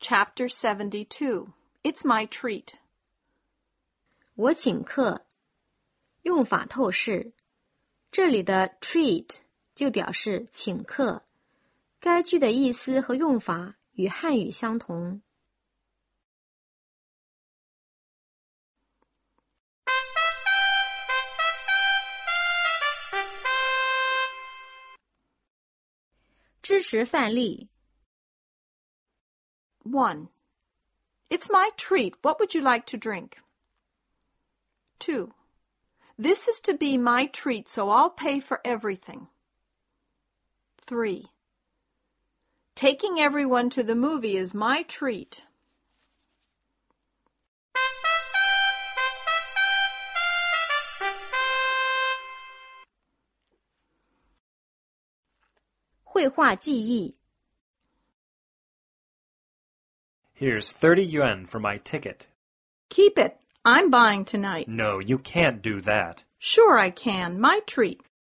Chapter 72. It's my treat. 我请客，用法透视。这里的 treat 就表示请客，该句的意思和用法与汉语相同。知识范例 1. It's my treat. What would you like to drink? 2. This is to be my treat, so I'll pay for everything. 3. Taking everyone to the movie is my treat. 绘画记忆 Here's 30 yuan for my ticket. Keep it. I'm buying tonight. No, you can't do that. Sure I can. My treat.